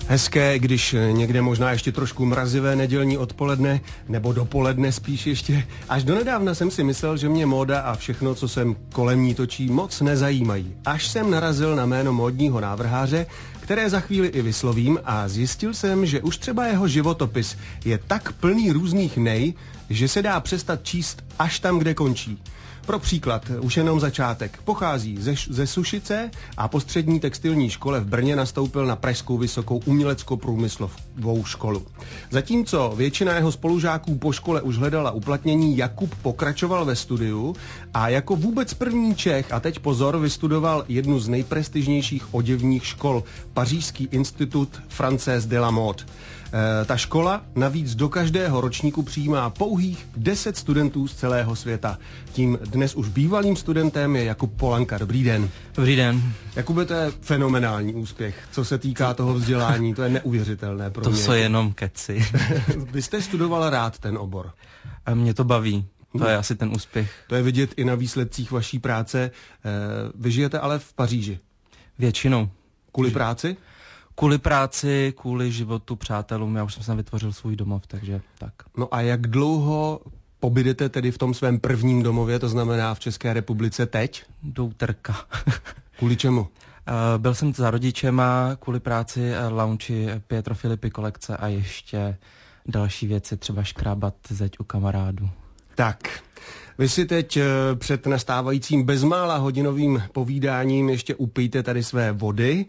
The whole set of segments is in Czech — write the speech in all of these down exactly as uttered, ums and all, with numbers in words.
Hezké, když někde možná ještě trošku mrazivé nedělní odpoledne, nebo dopoledne spíš ještě. Až donedávna jsem si myslel, že mě móda a všechno, co sem kolem ní točí, moc nezajímají. Až jsem narazil na jméno módního návrháře, které za chvíli i vyslovím, a zjistil jsem, že už třeba jeho životopis je tak plný různých nej, že se dá přestat číst až tam, kde končí. Pro příklad, už jenom začátek. Pochází ze, ze Sušice a po střední textilní škole v Brně nastoupil na Pražskou vysokou umělecko-průmyslovou školu. Zatímco většina jeho spolužáků po škole už hledala uplatnění, Jakub pokračoval ve studiu a jako vůbec první Čech, a teď pozor, vystudoval jednu z nejprestižnějších oděvních škol, Pařížský institut Française de la Mode. E, ta škola navíc do každého ročníku přijímá pouhých deset studentů z celého světa. Tím dnes už bývalým studentem je Jakub Polanka. Dobrý den. Dobrý den. Jakube, to je fenomenální úspěch, co se týká toho vzdělání, to je neuvěřitelné pro to mě. To jsou jenom keci. Vy jste studoval rád ten obor. A mě to baví. To je asi ten úspěch. To je vidět i na výsledcích vaší práce. E, vy žijete ale v Paříži. Většinou. Kvůli práci? Kvůli práci, kvůli životu, přátelům, já už jsem se vytvořil svůj domov, takže tak. No a jak dlouho pobydete tedy v tom svém prvním domově, to znamená v České republice teď? Do úterka. Kvůli čemu? Uh, byl jsem za rodičema, kvůli práci, launchi Pietro Filippi kolekce a ještě další věci, třeba škrábat zeď u kamarádů. Tak, vy si teď před nastávajícím bezmála hodinovým povídáním ještě upijte tady své vody.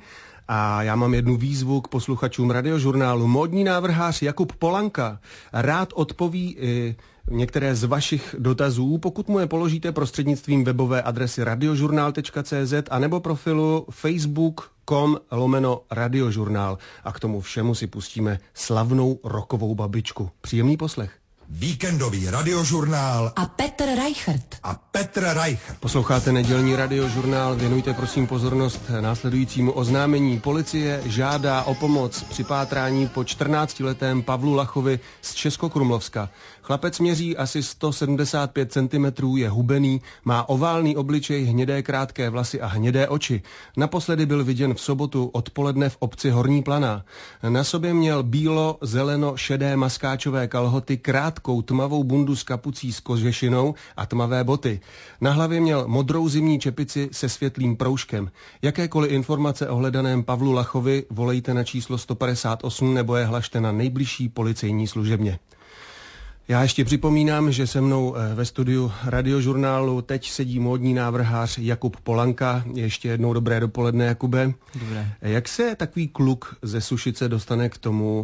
A já mám jednu výzvu k posluchačům Radiožurnálu. Módní návrhář Jakub Polanka rád odpoví i některé z vašich dotazů, pokud mu je položíte prostřednictvím webové adresy radiožurnál tečka cé zet anebo profilu facebook tečka com lomeno radiožurnál. A k tomu všemu si pustíme slavnou rockovou babičku. Příjemný poslech. Víkendový radiožurnál a Petr Reichert. A Petr Reichert. Posloucháte nedělní radiožurnál, věnujte prosím pozornost následujícímu oznámení. Policie žádá o pomoc při pátrání po čtrnáctiletém Pavlu Lachovi z Českokrumlovska. Chlapec měří asi sto sedmdesát pět centimetrů, je hubený, má oválný obličej, hnědé krátké vlasy a hnědé oči. Naposledy byl viděn v sobotu odpoledne v obci Horní Planá. Na sobě měl bílo, zeleno, šedé maskáčové kalhoty, krátkou tmavou bundu s kapucí s kožešinou a tmavé boty. Na hlavě měl modrou zimní čepici se světlým proužkem. Jakékoliv informace o hledaném Pavlu Lachovi volejte na číslo sto padesát osm nebo je hlašte na nejbližší policejní služebně. Já ještě připomínám, že se mnou ve studiu Radiožurnálu teď sedí módní návrhář Jakub Polanka. Ještě jednou dobré dopoledne, Jakube. Dobré. Jak se takový kluk ze Sušice dostane k tomu,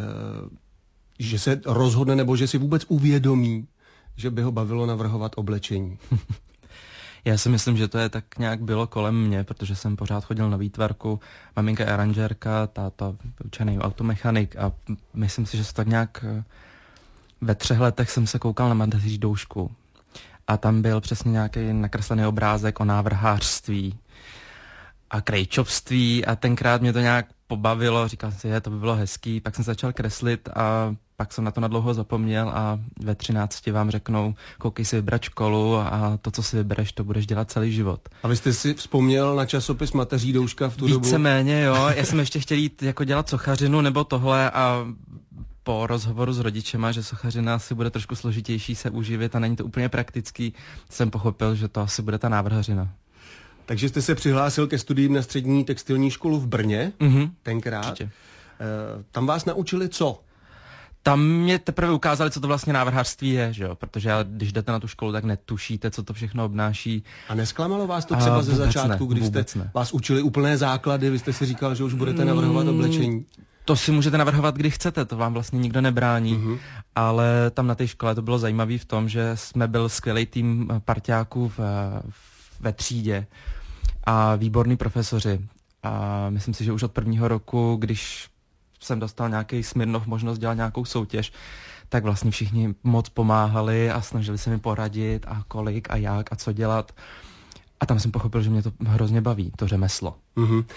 že se rozhodne nebo že si vůbec uvědomí, že by ho bavilo navrhovat oblečení? Já si myslím, že to je tak nějak bylo kolem mě, protože jsem pořád chodil na výtvarku, maminka je aranžérka, táta učený automechanik a myslím si, že se tak nějak ve třech letech jsem se koukal na mateřskou doušku a tam byl přesně nějaký nakreslený obrázek o návrhářství a krejčovství a tenkrát mě to nějak pobavilo, říkal jsem si, že to by bylo hezký, pak jsem začal kreslit a pak jsem na to nadlouho zapomněl a ve třinácti vám řeknou, koukej si vybrat školu a to, co si vybereš, to budeš dělat celý život. A vy jste si vzpomněl na časopis Mateří douška v tu dobu? Víceméně, jo. Já jsem ještě chtěl jít jako dělat sochařinu nebo tohle a po rozhovoru s rodičema, že sochařina asi bude trošku složitější se uživit a není to úplně praktický, jsem pochopil, že to asi bude ta návrhařina. Takže jste se přihlásil ke studiím na střední textilní školu v Brně, mm-hmm. tenkrát. Určitě. E, tam vás naučili co? Tam mě teprve ukázali, co to vlastně návrhářství je, že jo? Protože když jdete na tu školu, tak netušíte, co to všechno obnáší. A nesklamalo vás to třeba ze začátku, ne, když jste ne. vás učili úplné základy, vy jste si říkal, že už budete navrhovat oblečení? To si můžete navrhovat, kdy chcete, to vám vlastně nikdo nebrání, mm-hmm. ale tam na té škole to bylo zajímavé v tom, že jsme byl skvělý tým parťáků v, ve třídě a výborní profesoři. A myslím si, že už od prvního roku, když jsem dostal nějaký Smirnov možnost dělat nějakou soutěž, tak vlastně všichni moc pomáhali a snažili se mi poradit a kolik a jak a co dělat. A tam jsem pochopil, že mě to hrozně baví, to řemeslo. Mm-hmm.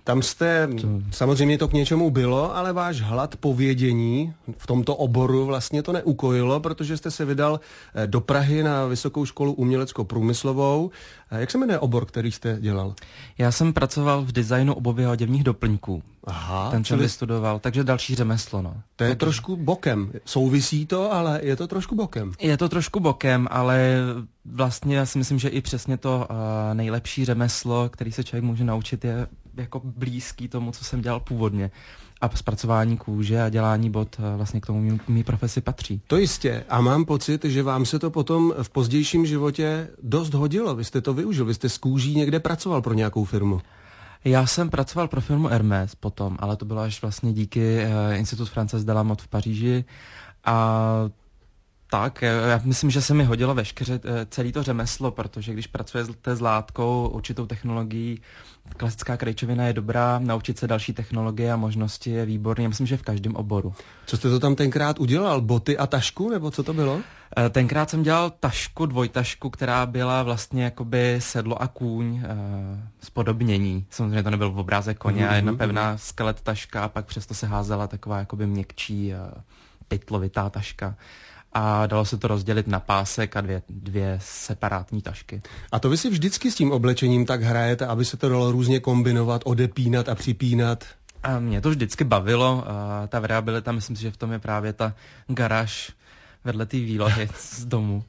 Tam jste, samozřejmě to k něčemu bylo, ale váš hlad po vědění v tomto oboru vlastně to neukojilo, protože jste se vydal do Prahy na Vysokou školu umělecko-průmyslovou. Jak se jmenuje obor, který jste dělal? Já jsem pracoval v designu obuvy a oděvních doplňků. Aha, ten jsem čili... vystudoval, takže další řemeslo, no. To je takže... trošku bokem. Souvisí to, ale je to trošku bokem. Je to trošku bokem, ale vlastně já si myslím, že i přesně to uh, nejlepší řemeslo, který se člověk může naučit, je jako blízký tomu, co jsem dělal původně. A zpracování kůže a dělání bot uh, vlastně k tomu mý, mý profesi patří. To jistě. A mám pocit, že vám se to potom v pozdějším životě dost hodilo. Vy jste to využil, vy jste s kůží někde pracoval pro nějakou firmu. Já jsem pracoval pro firmu Hermès potom, ale to bylo až vlastně díky uh, Institut Frances de la Mode v Paříži. A tak, já myslím, že se mi hodilo veškeré celé to řemeslo, protože když pracujete s látkou, určitou technologií, klasická krejčovina je dobrá, naučit se další technologie a možnosti je výborný, já myslím, že v každém oboru. Co jste to tam tenkrát udělal? Boty a tašku, nebo co to bylo? Tenkrát jsem dělal tašku, dvojtašku, která byla vlastně jakoby sedlo a kůň, spodobnění. Samozřejmě to nebyl obrázek koně, mm-hmm. a jedna pevná skelet taška a pak přesto se házela taková jakoby měkčí pytlovitá taška. A dalo se to rozdělit na pásek a dvě, dvě separátní tašky. A to vy si vždycky s tím oblečením tak hrajete, aby se to dalo různě kombinovat, odepínat a připínat? A mě to vždycky bavilo. A ta variabilita, myslím si, že v tom je právě ta garáž vedle té výlohy z domu.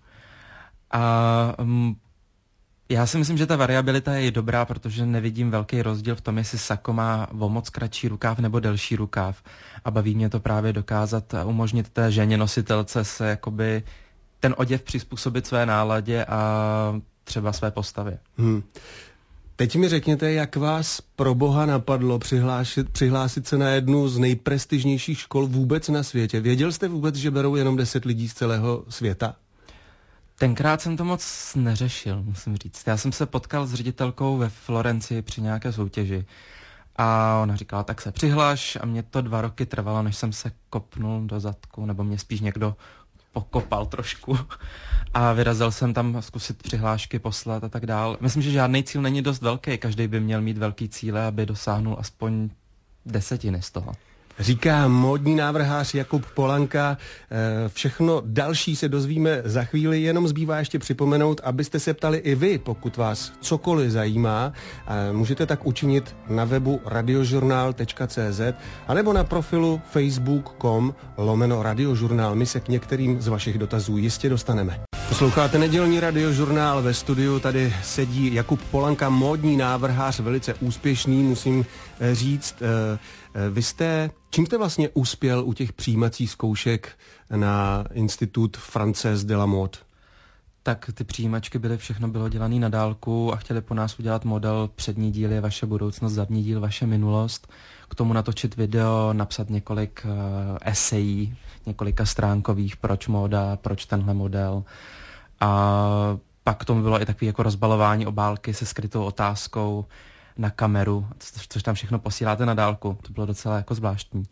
A um, já si myslím, že ta variabilita je dobrá, protože nevidím velký rozdíl v tom, jestli sako má o moc kratší rukáv nebo delší rukáv. A baví mě to právě dokázat a umožnit té ženě nositelce se jakoby ten oděv přizpůsobit své náladě a třeba své postavě. Hmm. Teď mi řekněte, jak vás pro boha napadlo přihlásit, přihlásit se na jednu z nejprestižnějších škol vůbec na světě. Věděl jste vůbec, že berou jenom deset lidí z celého světa? Tenkrát jsem to moc neřešil, musím říct. Já jsem se potkal s ředitelkou ve Florencii při nějaké soutěži a ona říkala, tak se přihláš a mě to dva roky trvalo, než jsem se kopnul do zadku, nebo mě spíš někdo pokopal trošku a vyrazil jsem tam zkusit přihlášky poslat a tak dál. Myslím, že žádný cíl není dost velký, každý by měl mít velký cíle, aby dosáhnul aspoň desetiny z toho. Říká módní návrhář Jakub Polanka. Všechno další se dozvíme za chvíli, jenom zbývá ještě připomenout, abyste se ptali i vy, pokud vás cokoliv zajímá. Můžete tak učinit na webu radiožurnál tečka cé zet anebo na profilu facebook tečka com lomeno radiožurnál. My se k některým z vašich dotazů jistě dostaneme. Posloucháte nedělní radiožurnál, ve studiu tady sedí Jakub Polanka, módní návrhář, velice úspěšný, musím říct. Vy jste, čím jste vlastně uspěl u těch přijímacích zkoušek na Institut Frances de la Mode? Tak ty přijímačky byly, všechno bylo dělané na dálku a chtěli po nás udělat model přední díl je vaše budoucnost, zadní díl vaše minulost. K tomu natočit video, napsat několik uh, esejí, několika stránkových, proč móda, proč tenhle model. A pak k tomu bylo i takový jako rozbalování obálky se skrytou otázkou na kameru, což tam všechno posíláte na dálku. To bylo docela jako zvláštní.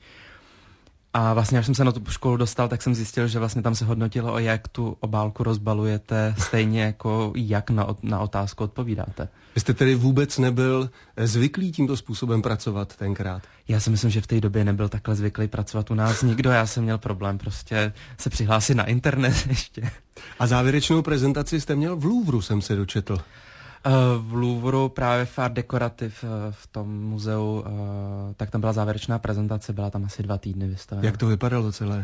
A vlastně, až jsem se na tu školu dostal, tak jsem zjistil, že vlastně tam se hodnotilo, o jak tu obálku rozbalujete, stejně jako jak na, na otázku odpovídáte. Vy jste tedy vůbec nebyl zvyklý tímto způsobem pracovat tenkrát? Já si myslím, že v té době nebyl takhle zvyklý pracovat u nás nikdo. Já jsem měl problém prostě se přihlásit na internet ještě. A závěrečnou prezentaci jste měl v Louvru, jsem se dočetl. V Louvru právě v Art Decorative v tom muzeu, tak tam byla závěrečná prezentace, byla tam asi dva týdny vystavená. Jak to vypadalo celé?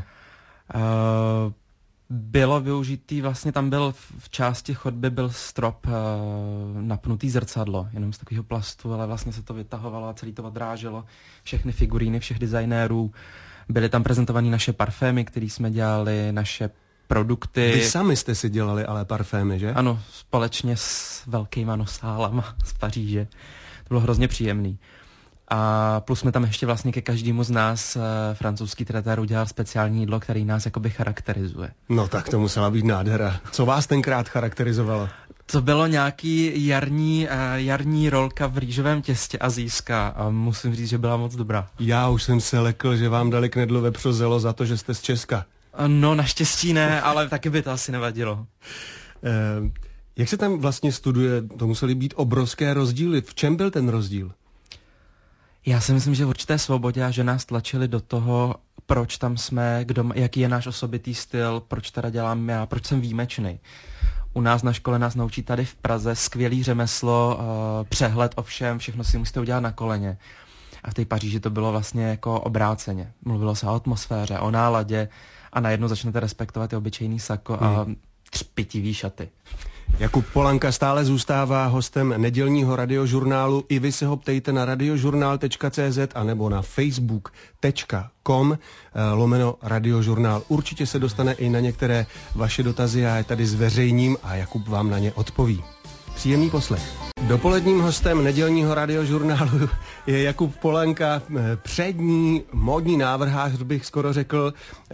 Bylo využitý, vlastně tam byl v části chodby byl strop napnutý zrcadlo, jenom z takového plastu, ale vlastně se to vytahovalo a celý to odráželo všechny figuríny všech designérů. Byly tam prezentované naše parfémy, které jsme dělali, naše produkty. Vy sami jste si dělali ale parfémy, že? Ano, společně s velkýma nosálama z Paříže. To bylo hrozně příjemný. A plus jsme tam ještě vlastně ke každému z nás e, francouzský tretér udělal speciální jídlo, který nás jakoby charakterizuje. No tak to musela být nádhera. Co vás tenkrát charakterizovalo? To bylo nějaký jarní, e, jarní rolka v rýžovém těstě asijská a musím říct, že byla moc dobrá. Já už jsem se lekl, že vám dali knedlo vepřozelo za to, že jste z Česka. No, naštěstí ne, ale taky by to asi nevadilo. Eh, jak se tam vlastně studuje? To musely být obrovské rozdíly. V čem byl ten rozdíl? Já si myslím, že v určité svobodě a že nás tlačili do toho, proč tam jsme, kdo, jaký je náš osobitý styl, proč teda dělám já, proč jsem výjimečný. U nás na škole nás naučí tady v Praze skvělý řemeslo, uh, přehled o všem, všechno si musíte udělat na koleně. A v té Paříži to bylo vlastně jako obráceně. Mluvilo se o atmosféře, o náladě a najednou začnete respektovat i obyčejný sako a hmm. třpitivý šaty. Jakub Polanka stále zůstává hostem nedělního radiožurnálu. I vy se ho ptejte na radiožurnál tečka cé zet a nebo na facebook tečka com lomeno radiožurnál. Určitě se dostane i na některé vaše dotazy, já je tady zveřejním a Jakub vám na ně odpoví. Příjemný poslech. Dopoledním hostem nedělního radiožurnálu je Jakub Polanka, přední módní návrhář, bych skoro řekl.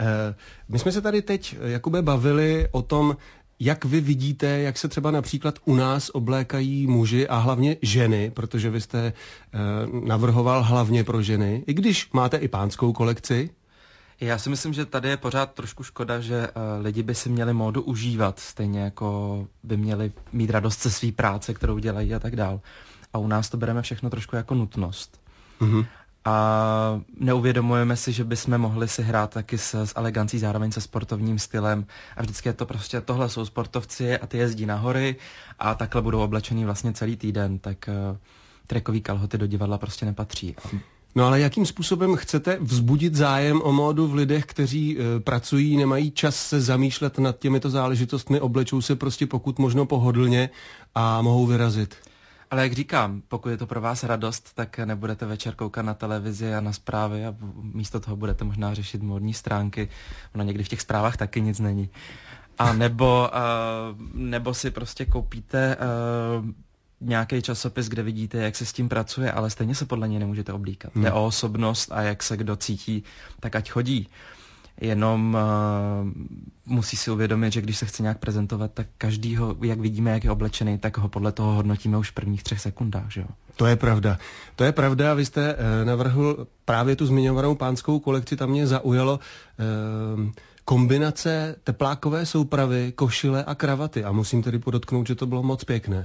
My jsme se tady teď, Jakube, bavili o tom, jak vy vidíte, jak se třeba například u nás oblékají muži a hlavně ženy, protože vy jste eh, navrhoval hlavně pro ženy, i když máte i pánskou kolekci. Já si myslím, že tady je pořád trošku škoda, že uh, lidi by si měli módu užívat, stejně jako by měli mít radost ze své práce, kterou dělají a tak dál. A u nás to bereme všechno trošku jako nutnost. Mm-hmm. A neuvědomujeme si, že bychom mohli si hrát taky s, s elegancí, zároveň se sportovním stylem. A vždycky je to prostě, tohle jsou sportovci a ty jezdí na hory a takhle budou oblečený vlastně celý týden, tak uh, trekový kalhoty do divadla prostě nepatří. No ale jakým způsobem chcete vzbudit zájem o módu v lidech, kteří e, pracují, nemají čas se zamýšlet nad těmito záležitostmi, oblečou se prostě pokud možno pohodlně a mohou vyrazit? Ale jak říkám, pokud je to pro vás radost, tak nebudete večer koukat na televizi a na zprávy a místo toho budete možná řešit módní stránky. Ono někdy v těch zprávách taky nic není. A nebo, uh, nebo si prostě koupíte uh, nějaký časopis, kde vidíte, jak se s tím pracuje, ale stejně se podle něj nemůžete oblíkat. Hmm. Jde o osobnost a jak se kdo cítí, tak ať chodí. Jenom uh, musí si uvědomit, že když se chce nějak prezentovat, tak každýho, jak vidíme, jak je oblečený, tak ho podle toho hodnotíme už v prvních třech sekundách, že jo? To je pravda. To je pravda, vy jste uh, navrhl právě tu zmiňovanou pánskou kolekci, tam mě zaujalo uh, kombinace teplákové soupravy, košile a kravaty a musím tedy podotknout, že to bylo moc pěkné.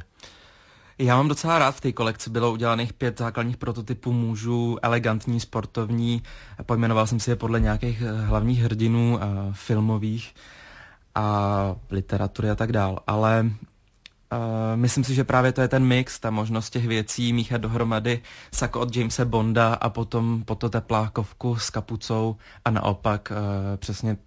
Já mám docela rád, v té kolekci bylo udělaných pět základních prototypů mužů, elegantní, sportovní. Pojmenoval jsem si je podle nějakých hlavních hrdinů a filmových a literatury a tak dál. Ale uh, myslím si, že právě to je ten mix, ta možnost těch věcí míchat dohromady sako od Jamese Bonda a potom pototeplákovku s kapucou a naopak uh, přesně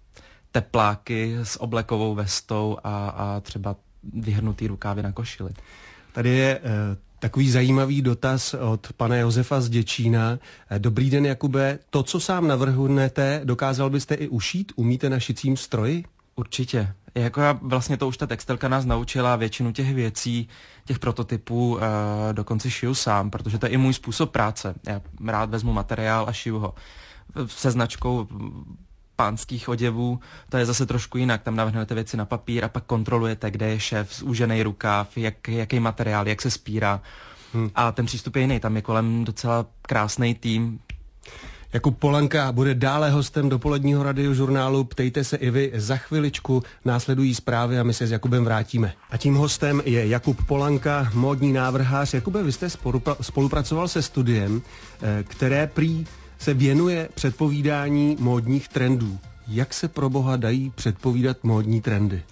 tepláky s oblekovou vestou a, a třeba vyhrnutý rukávy na košili. Tady je e, takový zajímavý dotaz od pana Josefa z Děčína. E, Dobrý den, Jakube. To, co sám navrhnete, dokázal byste i ušít? Umíte na šicím stroji? Určitě. Jako já, vlastně to už ta textilka nás naučila, většinu těch věcí, těch prototypů e, dokonce šiju sám, protože to je i můj způsob práce. Já rád vezmu materiál a šiju ho. Se značkou pánských oděvů, to je zase trošku jinak. Tam navrhnete věci na papír a pak kontrolujete, kde je šéf, zúžený rukáv, jak, jaký materiál, jak se spírá. Hmm. A ten přístup je jiný. Tam je kolem docela krásný tým. Jakub Polanka bude dále hostem dopoledního radiožurnálu. Ptejte se i vy, za chviličku následují zprávy a my se s Jakubem vrátíme. A tím hostem je Jakub Polanka, módní návrhář. Jakube, vy jste spolupracoval se studiem, které prý se věnuje předpovídání módních trendů. Jak se pro boha dají předpovídat módní trendy?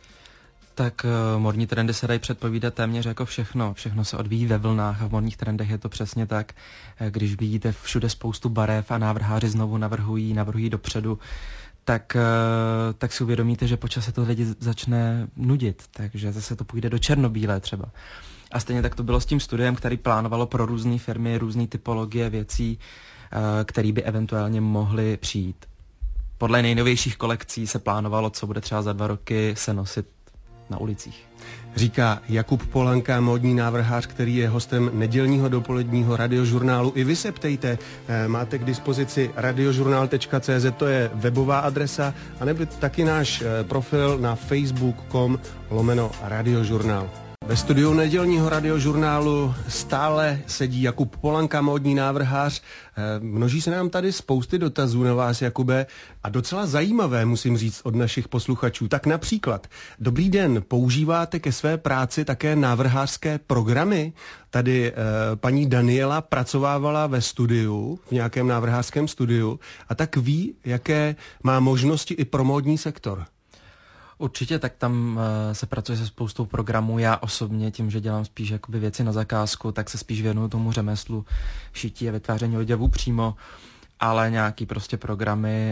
Tak uh, módní trendy se dají předpovídat téměř jako všechno. Všechno se odvíjí ve vlnách a v módních trendech je to přesně tak. Když vidíte všude spoustu barev a návrháři znovu navrhují, navrhují dopředu, tak, uh, tak si uvědomíte, že po čase to lidi začne nudit. Takže zase to půjde do černobílé třeba. A stejně tak to bylo s tím studiem, který plánovalo pro různé firmy, různé typologie věcí, který by eventuálně mohly přijít. Podle nejnovějších kolekcí se plánovalo, co bude třeba za dva roky se nosit na ulicích. Říká Jakub Polanka, módní návrhář, který je hostem nedělního dopoledního radiožurnálu. I vy se ptejte, máte k dispozici radiožurnál tečka cé zet, to je webová adresa, anebo taky náš profil na facebook tečka com lomeno radiožurnál. Ve studiu nedělního radiožurnálu stále sedí Jakub Polanka, módní návrhář. Množí se nám tady spousty dotazů na vás, Jakube, a docela zajímavé, musím říct, od našich posluchačů. Tak například, dobrý den, používáte ke své práci také návrhářské programy? Tady eh, paní Daniela pracovávala ve studiu, v nějakém návrhářském studiu, a tak ví, jaké má možnosti i pro módní sektor. Určitě, tak tam uh, se pracuje se spoustou programů. Já osobně tím, že dělám spíš jakoby věci na zakázku, tak se spíš věnuju tomu řemeslu šití a vytváření oděvů přímo, ale nějaký prostě programy,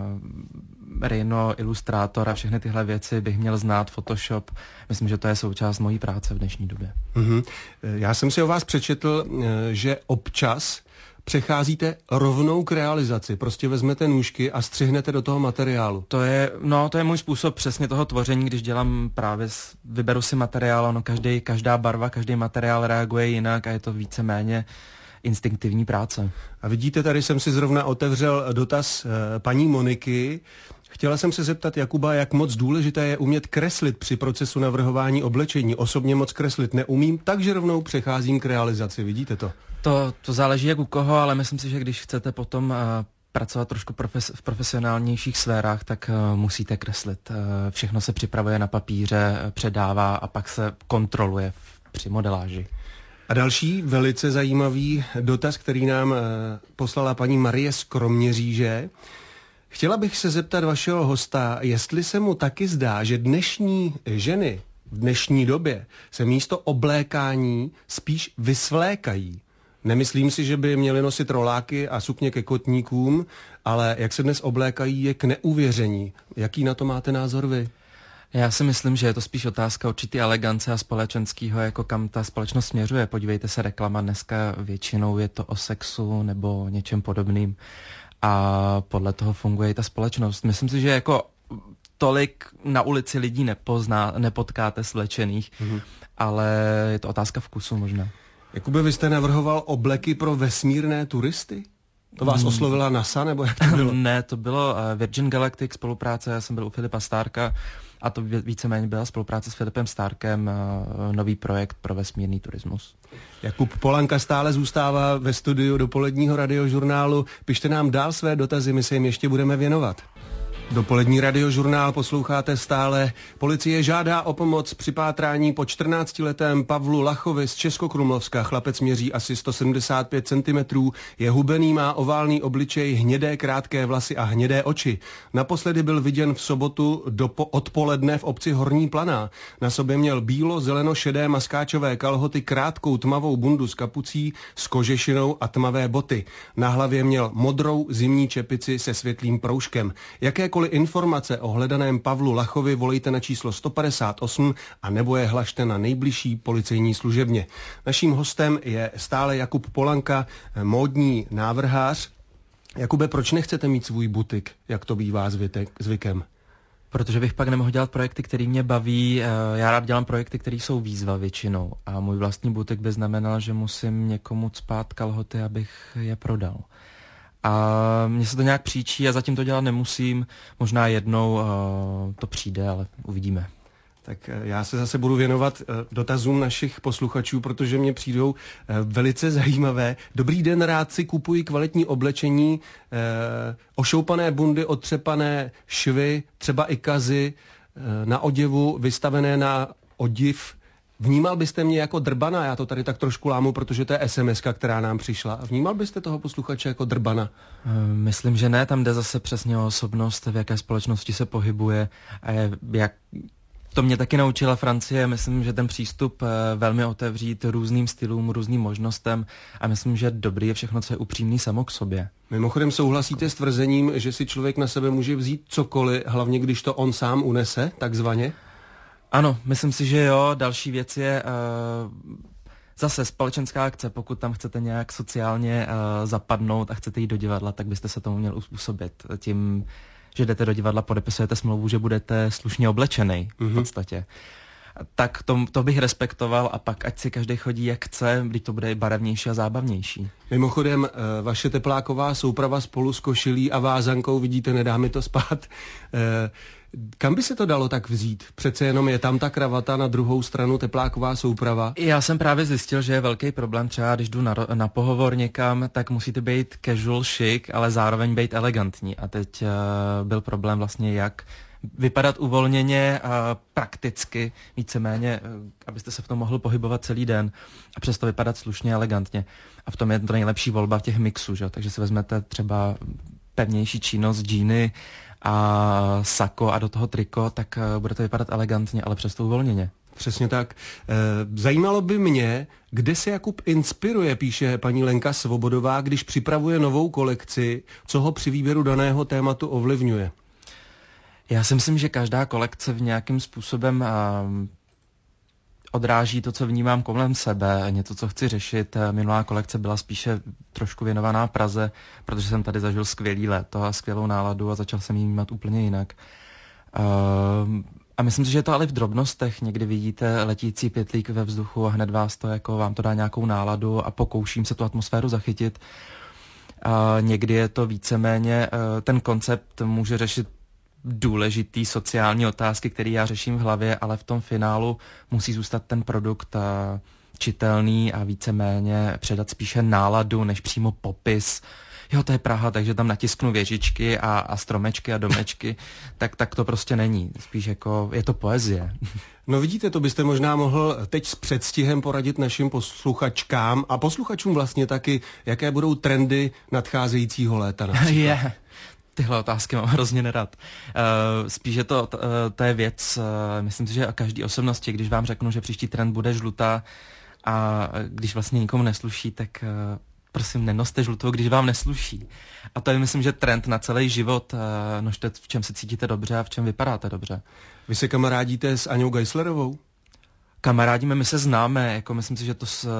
uh, Rhino, Illustrator a všechny tyhle věci bych měl znát, Photoshop. Myslím, že to je součást mojí práce v dnešní době. Mm-hmm. Já jsem si o vás přečetl, že občas přecházíte rovnou k realizaci. Prostě vezmete nůžky a střihnete do toho materiálu. To je, no, to je můj způsob přesně toho tvoření, když dělám právě, vyberu si materiál, no, každý, každá barva, každý materiál reaguje jinak a je to víceméně instinktivní práce. A vidíte, tady jsem si zrovna otevřel dotaz e, paní Moniky. Chtěla jsem se zeptat Jakuba, jak moc důležité je umět kreslit při procesu navrhování oblečení. Osobně moc kreslit neumím, takže rovnou přecházím k realizaci. Vidíte to? To, to záleží jak u koho, ale myslím si, že když chcete potom uh, pracovat trošku profes, v profesionálnějších sférách, tak uh, musíte kreslit. Uh, všechno se připravuje na papíře, předává a pak se kontroluje v, při modeláži. A další velice zajímavý dotaz, který nám uh, poslala paní Marie z Kroměříže. Chtěla bych se zeptat vašeho hosta, jestli se mu taky zdá, že dnešní ženy v dnešní době se místo oblékání spíš vysvlékají. Nemyslím si, že by měli nosit roláky a sukně ke kotníkům, ale jak se dnes oblékají, je k neuvěření. Jaký na to máte názor vy? Já si myslím, že je to spíš otázka určitý elegance a společenského, jako kam ta společnost směřuje. Podívejte se, reklama dneska většinou je to o sexu nebo něčem podobným a podle toho funguje i ta společnost. Myslím si, že jako tolik na ulici lidí nepozná, nepotkáte svlečených, mm-hmm. ale je to otázka vkusu možná. Jakube, vy jste navrhoval obleky pro vesmírné turisty? To vás oslovila NASA, nebo jak to bylo? Ne, to bylo Virgin Galactic spolupráce, já jsem byl u Filipa Starka a to víceméně byla spolupráce s Filipem Starkem, nový projekt pro vesmírný turismus. Jakub Polanka stále zůstává ve studiu dopoledního radiožurnálu. Pište nám dál své dotazy, my se jim ještě budeme věnovat. Dopolední radiožurnál posloucháte stále. Policie žádá o pomoc při pátrání po čtrnáctiletém Pavlu Lachovi z Českokrumlovska. Chlapec měří asi sto sedmdesát pět centimetrů, je hubený, má oválný obličej, hnědé krátké vlasy a hnědé oči. Naposledy byl viděn v sobotu do po- odpoledne v obci Horní Planá. Na sobě měl bílo-zeleno-šedé maskáčové kalhoty, krátkou tmavou bundu s kapucí, s kožešinou a tmavé boty. Na hlavě měl modrou zimní čepici se světlým proužkem. Jaké informace o hledaném Pavlu Lachovi volejte na číslo sto padesát osm a nebo je hlašte na nejbližší policejní služebně. Naším hostem je stále Jakub Polanka, módní návrhář. Jakube, proč nechcete mít svůj butik, jak to bývá zvytek, zvykem? Protože bych pak nemohl dělat projekty, které mě baví. Já rád dělám projekty, které jsou výzva většinou. A můj vlastní butik by znamenal, že musím někomu cpát kalhoty, abych je prodal. A mně se to nějak příčí a zatím to dělat nemusím. Možná jednou uh, to přijde, ale uvidíme. Tak já se zase budu věnovat uh, dotazům našich posluchačů, protože mě přijdou uh, velice zajímavé. Dobrý den, rád si kupuji kvalitní oblečení, uh, ošoupané bundy, otřepané švy, třeba i kazy uh, na oděvu, vystavené na odiv. Vnímal byste mě jako drbana? Já to tady tak trošku lámu, protože to je es em eska, která nám přišla. Vnímal byste toho posluchače jako drbana? Myslím, že ne. Tam jde zase přesně o osobnost, v jaké společnosti se pohybuje a jak... To mě taky naučila Francie. Myslím, že ten přístup velmi otevřít různým stylům, různým možnostem a myslím, že dobrý je všechno, co je upřímný samo k sobě. Mimochodem souhlasíte s tvrzením, že si člověk na sebe může vzít cokoliv, hlavně když to on sám unese, takzvaně? Ano, myslím si, že jo. Další věc je uh, zase společenská akce. Pokud tam chcete nějak sociálně uh, zapadnout a chcete jít do divadla, tak byste se tomu měl uspůsobit. Tím, že jdete do divadla, podepisujete smlouvu, že budete slušně oblečenej v podstatě. Tak to, to bych respektoval a pak ať si každý chodí jak chce, když to bude i barevnější a zábavnější. Mimochodem, vaše tepláková souprava spolu s košilí a vázankou, vidíte, nedá mi to spát, Kam by se to dalo tak vzít? Přece jenom je tam ta kravata, na druhou stranu tepláková souprava. Já jsem právě zjistil, že je velký problém, třeba když jdu na, na pohovor někam, tak musíte být casual chic, ale zároveň být elegantní. A teď uh, byl problém vlastně, jak vypadat uvolněně a prakticky, víceméně, abyste se v tom mohl pohybovat celý den a přesto vypadat slušně, elegantně. A v tom je to nejlepší volba v těch mixů, že? Takže si vezmete třeba pevnější čínos, džíny a sako a do toho triko, tak bude to vypadat elegantně, ale přesto uvolněně. Přesně tak. Zajímalo by mě, kde se Jakub inspiruje, píše paní Lenka Svobodová, když připravuje novou kolekci, co ho při výběru daného tématu ovlivňuje. Já si myslím, že každá kolekce v nějakým způsobem uh, odráží to, co vnímám kolem sebe, něco, co chci řešit. Minulá kolekce byla spíše trošku věnovaná Praze, protože jsem tady zažil skvělý léto a skvělou náladu a začal jsem ji vnímat úplně jinak. Uh, a myslím si, že je to ale v drobnostech. Někdy vidíte letící pytlík ve vzduchu a hned vás to jako vám to dá nějakou náladu a pokouším se tu atmosféru zachytit. Uh, někdy je to víceméně, uh, ten koncept může řešit důležitý sociální otázky, které já řeším v hlavě, ale v tom finálu musí zůstat ten produkt uh, čitelný a víceméně předat spíše náladu, než přímo popis. Jo, to je Praha, takže tam natisknu věžičky a, a stromečky a domečky, tak, tak to prostě není. Spíš jako, je to poezie. No vidíte, to byste možná mohl teď s předstihem poradit našim posluchačkám a posluchačům vlastně taky, jaké budou trendy nadcházejícího léta například. Yeah. Tyhle otázky mám hrozně nerad. Uh, spíš je to, uh, to je věc, uh, myslím si, že o každý osobnosti, když vám řeknu, že příští trend bude žlutá a když vlastně nikomu nesluší, tak uh, prosím, nenoste žlutou, když vám nesluší. A to je, myslím, že trend na celý život, uh, nožte, v čem se cítíte dobře a v čem vypadáte dobře. Vy se kamarádíte s Aňou Geislerovou? Kamarádíme, my se známe, jako myslím si, že to s, uh,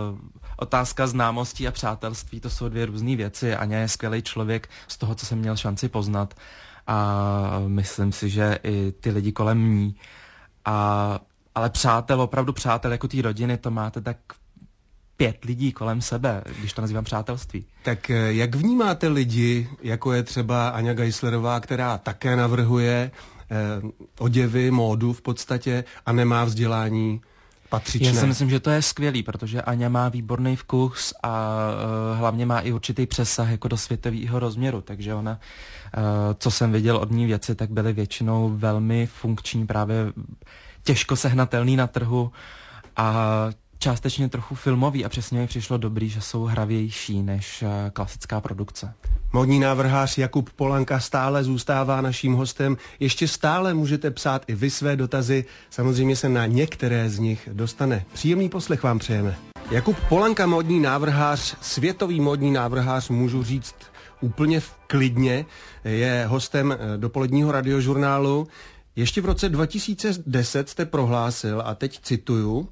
otázka známostí a přátelství, to jsou dvě různé věci. Aňa je skvělý člověk z toho, co jsem měl šanci poznat a myslím si, že i ty lidi kolem ní. A, ale přátel, opravdu přátel jako té rodiny, to máte tak pět lidí kolem sebe, když to nazývám přátelství. Tak jak vnímáte lidi, jako je třeba Aňa Geislerová, která také navrhuje eh, oděvy, módu v podstatě a nemá vzdělání patřičné? Já si myslím, že to je skvělý, protože Aňa má výborný vkus a uh, hlavně má i určitý přesah jako do světového rozměru, takže ona, uh, co jsem viděl od ní věci, tak byly většinou velmi funkční, právě těžko sehnatelný na trhu a částečně trochu filmový a přesně mi přišlo dobrý, že jsou hravější než klasická produkce. Módní návrhář Jakub Polanka stále zůstává naším hostem. Ještě stále můžete psát i vy své dotazy, samozřejmě se na některé z nich dostane. Příjemný poslech vám přejeme. Jakub Polanka, módní návrhář, světový módní návrhář, můžu říct úplně klidně, je hostem dopoledního radiožurnálu. Ještě v roce dva tisíce deset jste prohlásil, a teď cituju,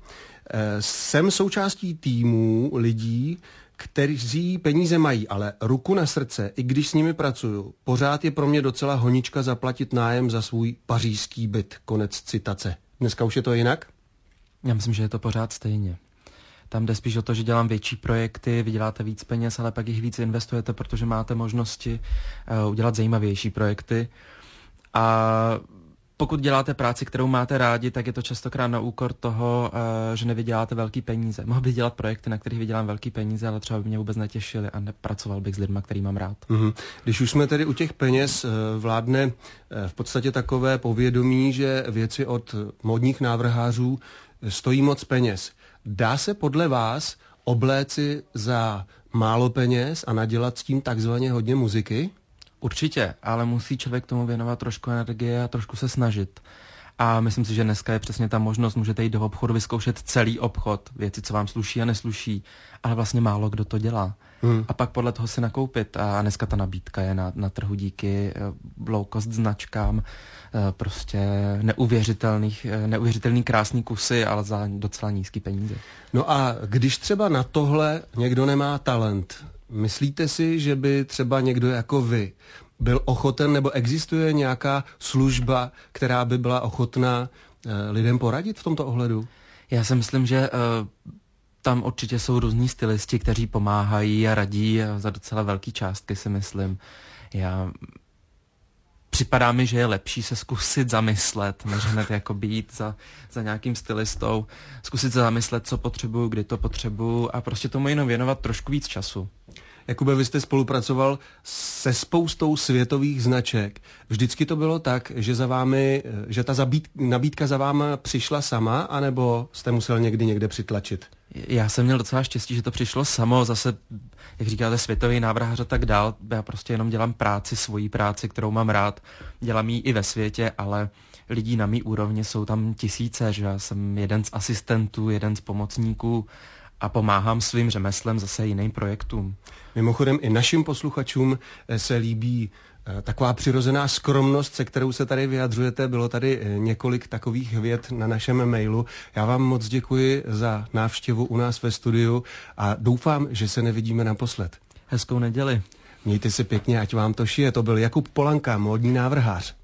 jsem součástí týmů lidí, kteří peníze mají, ale ruku na srdce, i když s nimi pracuju, pořád je pro mě docela honička zaplatit nájem za svůj pařížský byt. Konec citace. Dneska už je to jinak? Já myslím, že je to pořád stejně. Tam jde spíš o to, že dělám větší projekty, vyděláte víc peněz, ale pak jich víc investujete, protože máte možnosti uh, udělat zajímavější projekty. A pokud děláte práci, kterou máte rádi, tak je to častokrát na úkor toho, uh, že nevyděláte velký peníze. Mohl bych dělat projekty, na kterých vydělám velký peníze, ale třeba by mě vůbec netěšily a nepracoval bych s lidmi, který mám rád. Mm-hmm. Když už jsme tedy u těch peněz, vládne v podstatě takové povědomí, že věci od módních návrhářů stojí moc peněz. Dá se podle vás obléci za málo peněz a nadělat s tím takzvaně hodně muziky? Určitě, ale musí člověk tomu věnovat trošku energie a trošku se snažit. A myslím si, že dneska je přesně ta možnost, můžete jít do obchodu, vyzkoušet celý obchod, věci, co vám sluší a nesluší, ale vlastně málo kdo to dělá. Hmm. A pak podle toho si nakoupit. A dneska ta nabídka je na, na trhu díky low cost značkám, prostě neuvěřitelných, neuvěřitelný krásný kusy, ale za docela nízký peníze. No a když třeba na tohle někdo nemá talent, myslíte si, že by třeba někdo jako vy byl ochoten, nebo existuje nějaká služba, která by byla ochotná eh, lidem poradit v tomto ohledu? Já si myslím, že eh, tam určitě jsou různí stylisti, kteří pomáhají a radí za docela velký částky, si myslím. Já připadá mi, že je lepší se zkusit zamyslet, než hned jako být za, za nějakým stylistou. Zkusit se zamyslet, co potřebuju, kdy to potřebuju a prostě tomu jenom věnovat trošku víc času. Jakube, vy jste spolupracoval se spoustou světových značek. Vždycky to bylo tak, že za vámi, že ta zabít, nabídka za váma přišla sama, anebo jste musel někdy někde přitlačit? Já jsem měl docela štěstí, že to přišlo samo, zase, jak říkáte, světový návrhář a tak dál. Já prostě jenom dělám práci, svoji práci, kterou mám rád. Dělám ji i ve světě, ale lidí na mý úrovni jsou tam tisíce, že já jsem jeden z asistentů, jeden z pomocníků a pomáhám svým řemeslem zase jiným projektům. Mimochodem i našim posluchačům se líbí taková přirozená skromnost, se kterou se tady vyjadřujete. Bylo tady několik takových vět na našem mailu. Já vám moc děkuji za návštěvu u nás ve studiu a doufám, že se nevidíme naposled. Hezkou neděli. Mějte se pěkně, ať vám to šije. To byl Jakub Polanka, módní návrhář.